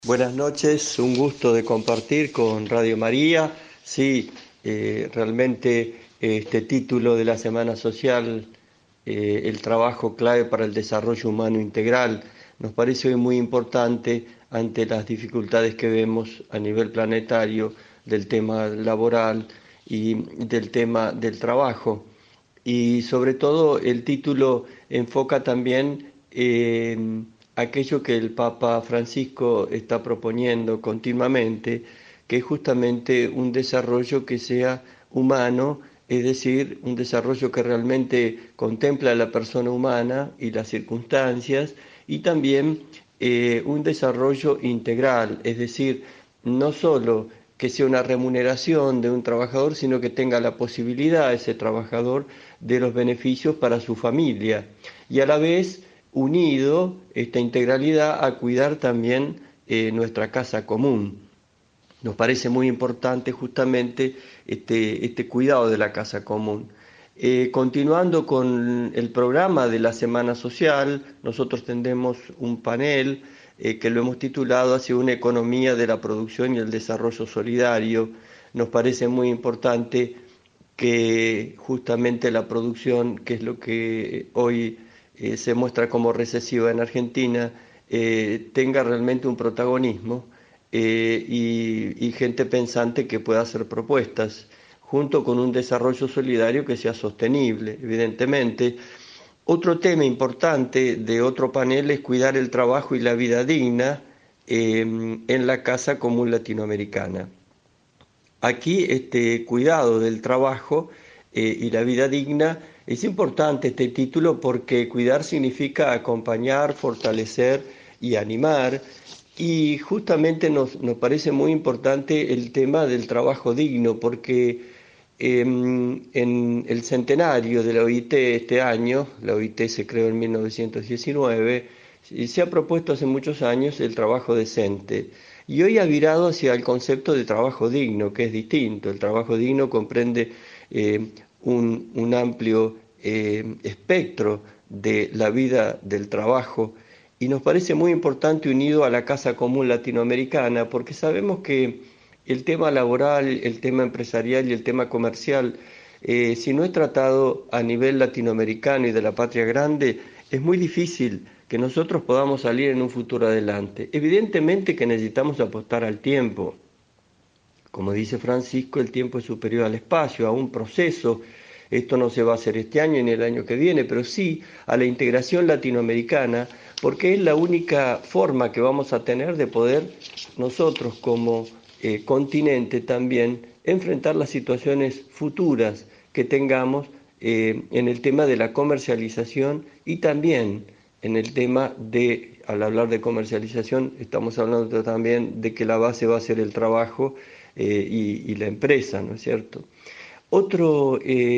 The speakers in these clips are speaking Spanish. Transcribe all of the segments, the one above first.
Buenas noches, un gusto de compartir con Radio María. Sí, realmente este título de la Semana Social, el trabajo clave para el desarrollo humano integral, nos parece hoy muy importante ante las dificultades que vemos a nivel planetario del tema laboral y del tema del trabajo. Y sobre todo el título enfoca también aquello que el Papa Francisco está proponiendo continuamente, que es justamente un desarrollo que sea humano, es decir, un desarrollo que realmente contempla a la persona humana y las circunstancias, y también un desarrollo integral, es decir, no solo que sea una remuneración de un trabajador, sino que tenga la posibilidad ese trabajador de los beneficios para su familia y a la vez unido esta integralidad a cuidar también nuestra casa común. Nos parece muy importante justamente este cuidado de la casa común. Continuando con el programa de la Semana Social, nosotros tendremos un panel que lo hemos titulado Hacia una economía de la producción y el desarrollo solidario. Nos parece muy importante que justamente la producción, que es lo que hoy se muestra como recesiva en Argentina, tenga realmente un protagonismo y gente pensante que pueda hacer propuestas, junto con un desarrollo solidario que sea sostenible, evidentemente. Otro tema importante de otro panel es cuidar el trabajo y la vida digna en la Casa Común Latinoamericana. Aquí este cuidado del trabajo y la vida digna es importante este título porque cuidar significa acompañar, fortalecer y animar y justamente nos parece muy importante el tema del trabajo digno porque en el centenario de la OIT este año, la OIT se creó en 1919, y se ha propuesto hace muchos años el trabajo decente. Y hoy ha virado hacia el concepto de trabajo digno, que es distinto. El trabajo digno comprende un amplio espectro de la vida del trabajo y nos parece muy importante unido a la Casa Común Latinoamericana porque sabemos que el tema laboral, el tema empresarial y el tema comercial, si no es tratado a nivel latinoamericano y de la patria grande, es muy difícil que nosotros podamos salir en un futuro adelante. Evidentemente que necesitamos apostar al tiempo. Como dice Francisco, el tiempo es superior al espacio, a un proceso. Esto no se va a hacer este año ni el año que viene, pero sí a la integración latinoamericana, porque es la única forma que vamos a tener de poder nosotros como continente también enfrentar las situaciones futuras que tengamos en el tema de la comercialización y también en el tema de, al hablar de comercialización, estamos hablando también de que la base va a ser el trabajo y la empresa, ¿no es cierto? Otro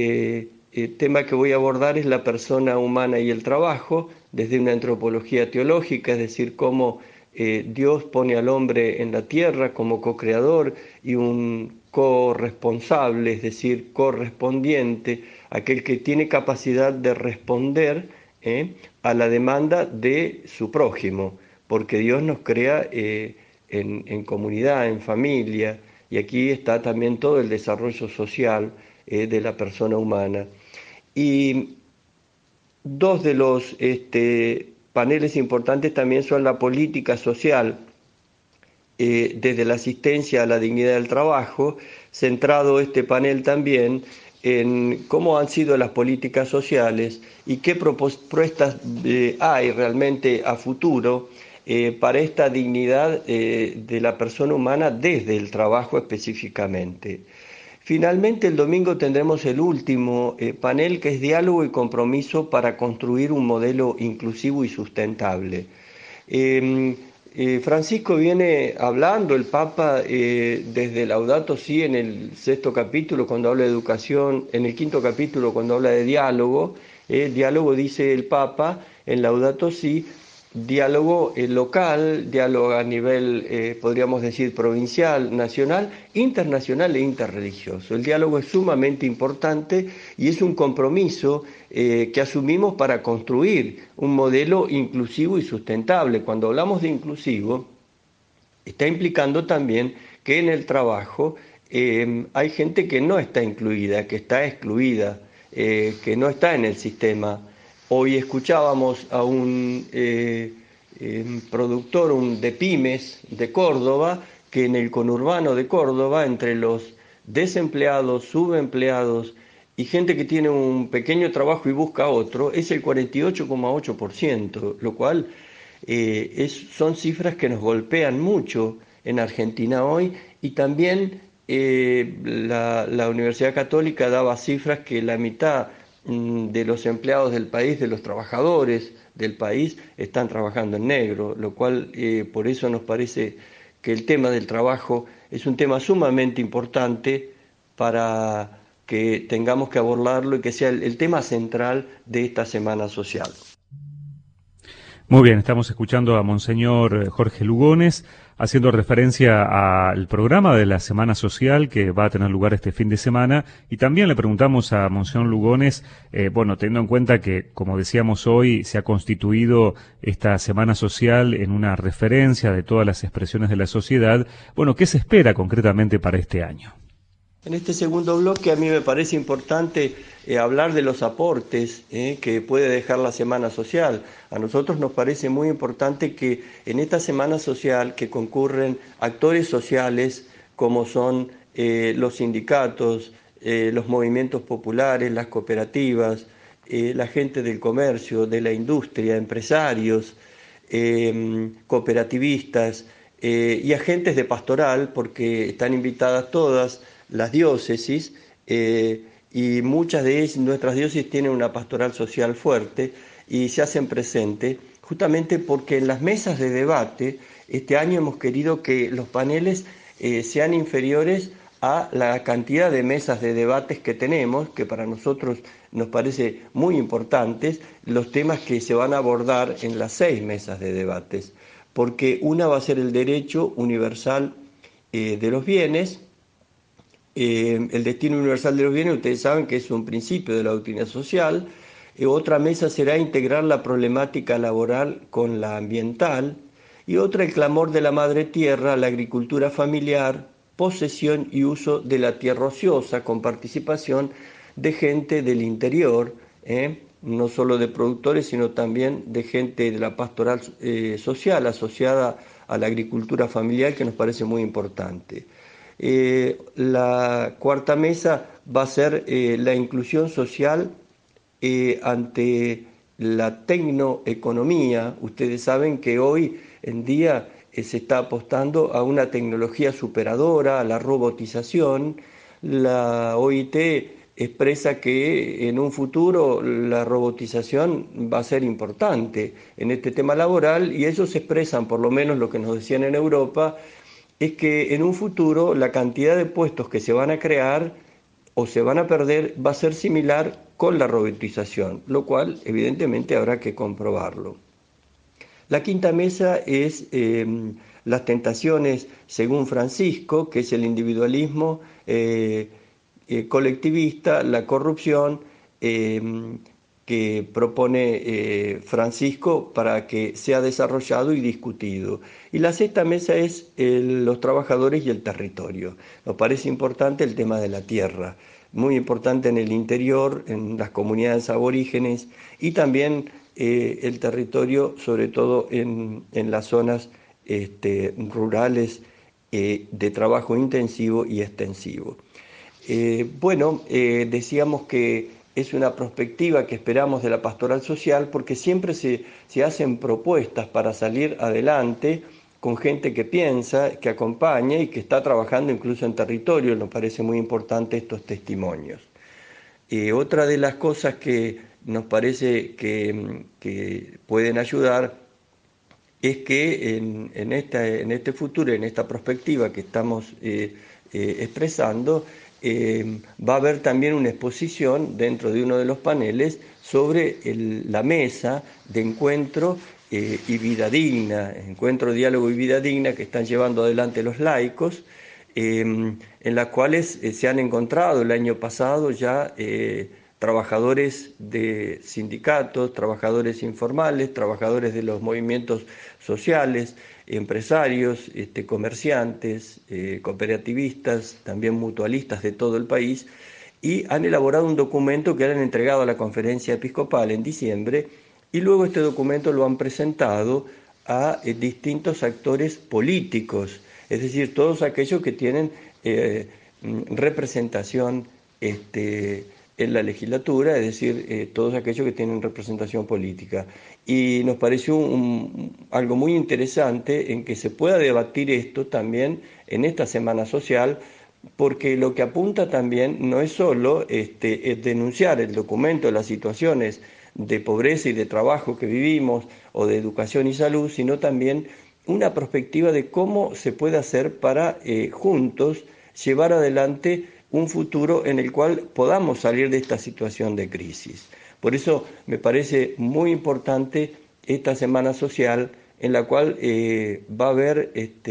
tema que voy a abordar es la persona humana y el trabajo, desde una antropología teológica, es decir, cómo Dios pone al hombre en la tierra como co-creador y un corresponsable, es decir, correspondiente, aquel que tiene capacidad de responder a la demanda de su prójimo, porque Dios nos crea en comunidad, en familia, y aquí está también todo el desarrollo social de la persona humana. Y dos de los paneles importantes también son la política social, desde la asistencia a la dignidad del trabajo, centrado este panel también en cómo han sido las políticas sociales y qué propuestas hay realmente a futuro para esta dignidad de la persona humana desde el trabajo específicamente. Finalmente, el domingo tendremos el último panel que es diálogo y compromiso para construir un modelo inclusivo y sustentable. Eh, Francisco viene hablando, el Papa, desde Laudato Si en el sexto capítulo, cuando habla de educación, en el quinto capítulo, cuando habla de diálogo, diálogo dice el Papa en Laudato Si, diálogo local, diálogo a nivel, podríamos decir, provincial, nacional, internacional e interreligioso. El diálogo es sumamente importante y es un compromiso que asumimos para construir un modelo inclusivo y sustentable. Cuando hablamos de inclusivo, está implicando también que en el trabajo hay gente que no está incluida, que está excluida, que no está en el sistema. Hoy escuchábamos a un productor de pymes de Córdoba, que en el conurbano de Córdoba, entre los desempleados, subempleados y gente que tiene un pequeño trabajo y busca otro, es el 48,8%, lo cual son cifras que nos golpean mucho en Argentina hoy, y también la Universidad Católica daba cifras que la mitad de los empleados del país, de los trabajadores del país, están trabajando en negro, lo cual por eso nos parece que el tema del trabajo es un tema sumamente importante para que tengamos que abordarlo y que sea el tema central de esta semana social. Muy bien, estamos escuchando a Monseñor Jorge Lugones haciendo referencia al programa de la Semana Social que va a tener lugar este fin de semana, y también le preguntamos a Monseñor Lugones, bueno, teniendo en cuenta que, como decíamos hoy, se ha constituido esta Semana Social en una referencia de todas las expresiones de la sociedad, bueno, ¿qué se espera concretamente para este año? En este segundo bloque a mí me parece importante hablar de los aportes que puede dejar la Semana Social. A nosotros nos parece muy importante que en esta Semana Social que concurren actores sociales como son los sindicatos, los movimientos populares, las cooperativas, la gente del comercio, de la industria, empresarios, cooperativistas y agentes de pastoral, porque están invitadas todas las diócesis, y muchas de ellas, nuestras diócesis tienen una pastoral social fuerte y se hacen presentes justamente porque en las mesas de debate este año hemos querido que los paneles sean inferiores a la cantidad de mesas de debates que tenemos, que para nosotros nos parece muy importantes, los temas que se van a abordar en las 6 mesas de debates, porque una va a ser el derecho universal de los bienes. El destino universal de los bienes, ustedes saben que es un principio de la doctrina social. Otra mesa será integrar la problemática laboral con la ambiental, y otra el clamor de la madre tierra, la agricultura familiar, posesión y uso de la tierra ociosa, con participación de gente del interior, no solo de productores, sino también de gente de la pastoral social a la agricultura familiar, que nos parece muy importante. La cuarta mesa va a ser la inclusión social ante la tecnoeconomía. Ustedes saben que hoy en día se está apostando a una tecnología superadora, a la robotización. La OIT expresa que en un futuro la robotización va a ser importante en este tema laboral, y ellos expresan, por lo menos lo que nos decían en Europa, es que en un futuro la cantidad de puestos que se van a crear o se van a perder va a ser similar con la robotización, lo cual evidentemente habrá que comprobarlo. La quinta mesa es las tentaciones según Francisco, que es el individualismo colectivista, la corrupción, que propone Francisco para que sea desarrollado y discutido. Y la sexta mesa es los trabajadores y el territorio. Nos parece importante el tema de la tierra, muy importante en el interior, en las comunidades aborígenes, y también el territorio, sobre todo en las zonas rurales de trabajo intensivo y extensivo. Decíamos que es una perspectiva que esperamos de la pastoral social, porque siempre se hacen propuestas para salir adelante con gente que piensa, que acompaña y que está trabajando incluso en territorio. Nos parece muy importante estos testimonios. Otra de las cosas que nos parece que pueden ayudar es que en este futuro, en esta perspectiva que estamos expresando, va a haber también una exposición dentro de uno de los paneles sobre la mesa de encuentro y vida digna, encuentro, diálogo y vida digna, que están llevando adelante los laicos, en las cuales se han encontrado el año pasado ya trabajadores de sindicatos, trabajadores informales, trabajadores de los movimientos sociales, empresarios, comerciantes, cooperativistas, también mutualistas de todo el país, y han elaborado un documento que han entregado a la Conferencia Episcopal en diciembre, y luego este documento lo han presentado a distintos actores políticos, es decir, todos aquellos que tienen representación en la legislatura, es decir, todos aquellos que tienen representación política. Y nos pareció algo muy interesante en que se pueda debatir esto también en esta Semana Social, porque lo que apunta también no es solo es denunciar el documento de las situaciones de pobreza y de trabajo que vivimos, o de educación y salud, sino también una perspectiva de cómo se puede hacer para juntos llevar adelante un futuro en el cual podamos salir de esta situación de crisis. Por eso me parece muy importante esta Semana Social, en la cual va a haber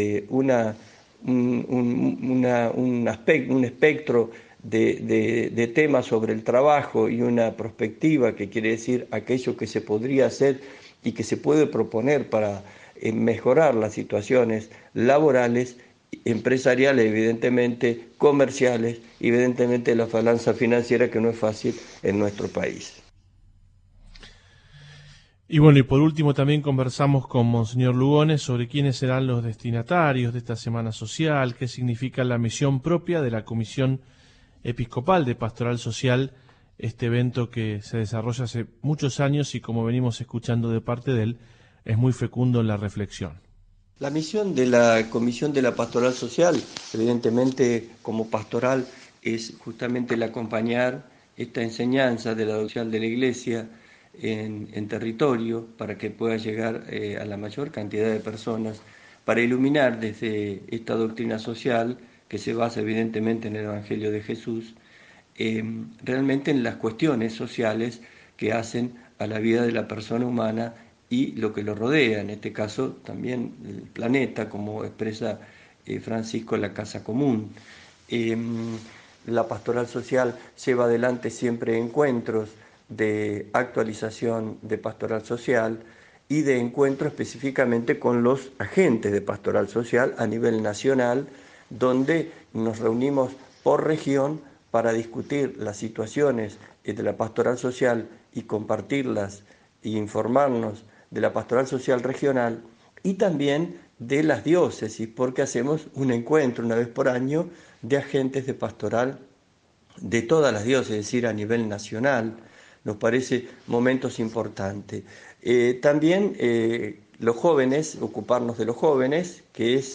un espectro de temas sobre el trabajo y una perspectiva que quiere decir aquello que se podría hacer y que se puede proponer para mejorar las situaciones laborales, empresariales, evidentemente, comerciales, evidentemente la balanza financiera, que no es fácil en nuestro país. Y bueno, y por último también conversamos con Monseñor Lugones sobre quiénes serán los destinatarios de esta Semana Social, qué significa la misión propia de la Comisión Episcopal de Pastoral Social, este evento que se desarrolla hace muchos años y, como venimos escuchando de parte de él, es muy fecundo en la reflexión. La misión de la Comisión de la Pastoral Social, evidentemente como pastoral, es justamente el acompañar esta enseñanza de la doctrina de la Iglesia en territorio para que pueda llegar a la mayor cantidad de personas, para iluminar desde esta doctrina social, que se basa evidentemente en el Evangelio de Jesús, realmente en las cuestiones sociales que hacen a la vida de la persona humana y lo que lo rodea, en este caso también el planeta, como expresa Francisco, la casa común. La pastoral social lleva adelante siempre encuentros de actualización de pastoral social y de encuentro específicamente con los agentes de pastoral social a nivel nacional, donde nos reunimos por región para discutir las situaciones de la pastoral social y compartirlas e informarnos de la pastoral social regional y también de las diócesis, porque hacemos un encuentro una vez por año de agentes de pastoral de todas las diócesis, es decir, a nivel nacional. Nos parece momentos importantes. También los jóvenes, ocuparnos de los jóvenes, que es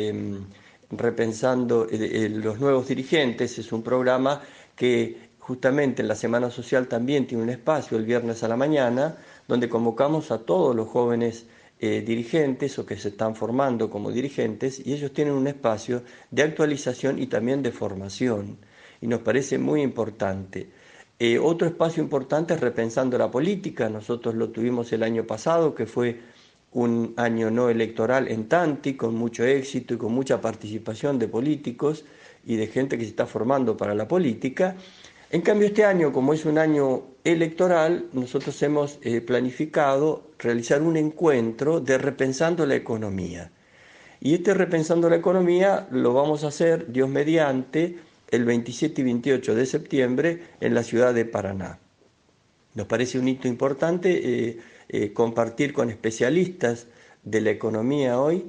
repensando los nuevos dirigentes, es un programa que justamente en la Semana Social también tiene un espacio el viernes a la mañana, donde convocamos a todos los jóvenes dirigentes o que se están formando como dirigentes, y ellos tienen un espacio de actualización y también de formación, y nos parece muy importante. Otro espacio importante es Repensando la Política. Nosotros lo tuvimos el año pasado, que fue un año no electoral en Tanti, con mucho éxito y con mucha participación de políticos y de gente que se está formando para la política. En cambio, este año, como es un año electoral, nosotros hemos planificado realizar un encuentro de Repensando la Economía. Y este Repensando la Economía lo vamos a hacer, Dios mediante, el 27 y 28 de septiembre en la ciudad de Paraná. Nos parece un hito importante compartir con especialistas de la economía hoy,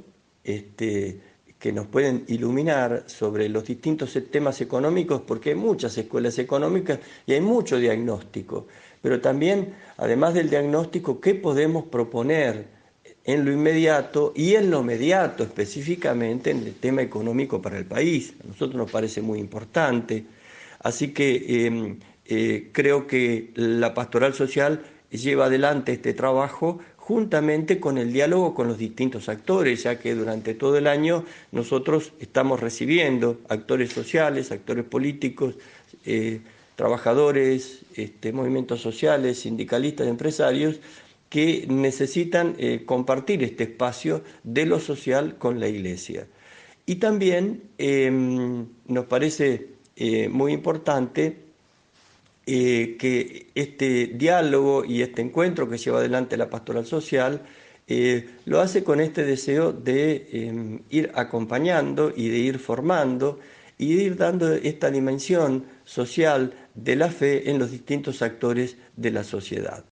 que nos pueden iluminar sobre los distintos temas económicos, porque hay muchas escuelas económicas y hay mucho diagnóstico, pero también, además del diagnóstico, ¿qué podemos proponer en lo inmediato y en lo mediato, específicamente en el tema económico para el país? A nosotros nos parece muy importante. Así que creo que la pastoral social lleva adelante este trabajo juntamente con el diálogo con los distintos actores, ya que durante todo el año nosotros estamos recibiendo actores sociales, actores políticos, trabajadores, movimientos sociales, sindicalistas, empresarios, que necesitan compartir este espacio de lo social con la Iglesia. Y también nos parece muy importante que este diálogo y este encuentro que lleva adelante la pastoral social lo hace con este deseo de ir acompañando y de ir formando y de ir dando esta dimensión social de la fe en los distintos actores de la sociedad.